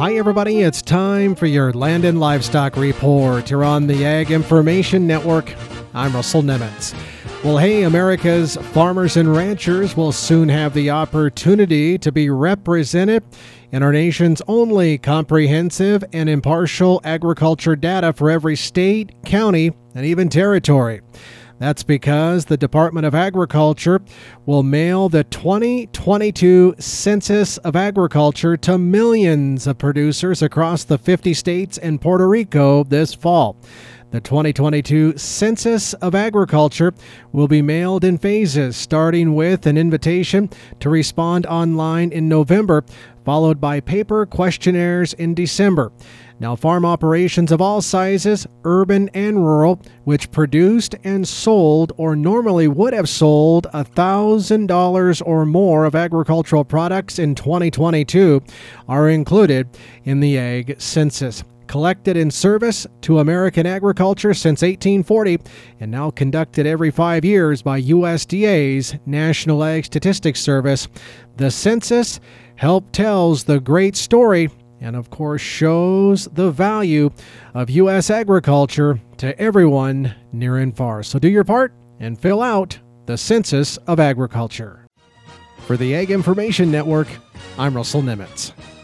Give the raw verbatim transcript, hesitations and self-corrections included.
Hi, everybody. It's time for your Land and Livestock Report. You're on the Ag Information Network. I'm Russell Nemitz. Well, hey, America's farmers and ranchers will soon have the opportunity to be represented in our nation's only comprehensive and impartial agriculture data for every state, county, and even territory. That's because the Department of Agriculture will mail the twenty twenty-two Census of Agriculture to millions of producers across the fifty states and Puerto Rico this fall. The twenty twenty-two Census of Agriculture will be mailed in phases, starting with an invitation to respond online in November, followed by paper questionnaires in December. Now, farm operations of all sizes, urban and rural, which produced and sold or normally would have sold one thousand dollars or more of agricultural products in twenty twenty-two, are included in the Ag Census. Collected in service to American agriculture since eighteen forty and now conducted every five years by U S D A's National Ag Statistics Service, the census help tells the great story and, of course, shows the value of U S agriculture to everyone near and far. So do your part and fill out the Census of Agriculture. For the Ag Information Network, I'm Russell Nemitz.